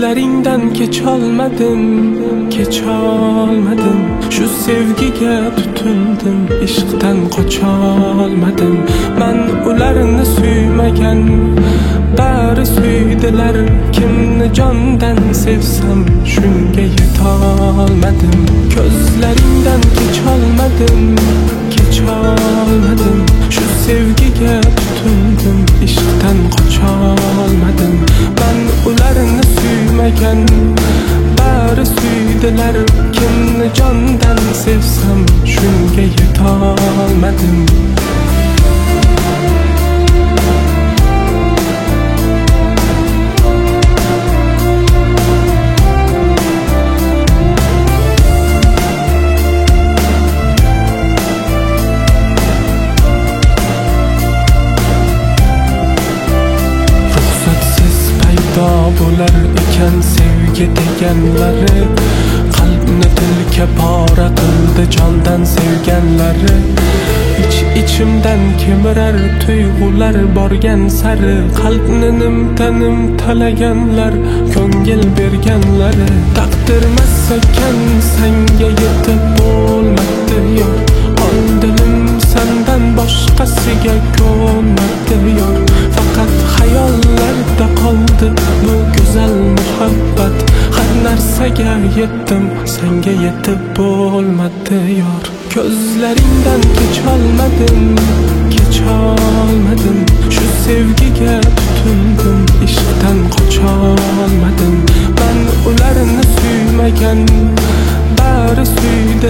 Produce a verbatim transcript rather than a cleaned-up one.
Ko'zlaringdan kecholmadim, kecholmadim. Shu sevgiga tutildim, ishqdan qocholmadim. Men ularni suymagan, bari suydilar. Kimni jondan sevsam, shunga yetolmadim. Ko'zlaringdan kecholmadim, kecholmadim. Shu sevgiga tutildim, ishqdan qocholmadim. Men ularni suymagan, bari suydilar. Kimni jondan sevsam, shunga yetolmadim. Bo'lar ekan sevgi deganlari, qalbni tilka pora qildi jondan sevganlari. Ich ichimdan kemirar tuyg'ular borgan sari, qalbni nimtanim talaganlar, ko'ngil berganlari. Taqdirmas ekan senga yetib bo'lmadi yor, on dilim sendan boshqasiga ko'nmadi yor. Faqat xayollarda qoldi bu go'zal muhabbat. Har narsaga yetdim, senga yetib bo'lmadi yor. Ko'zlaringdan kecholmadim, kecholmadim. Shu sevgiga tutildim, ishqdan qocholmadim. Men ularni suymagan, bari suydi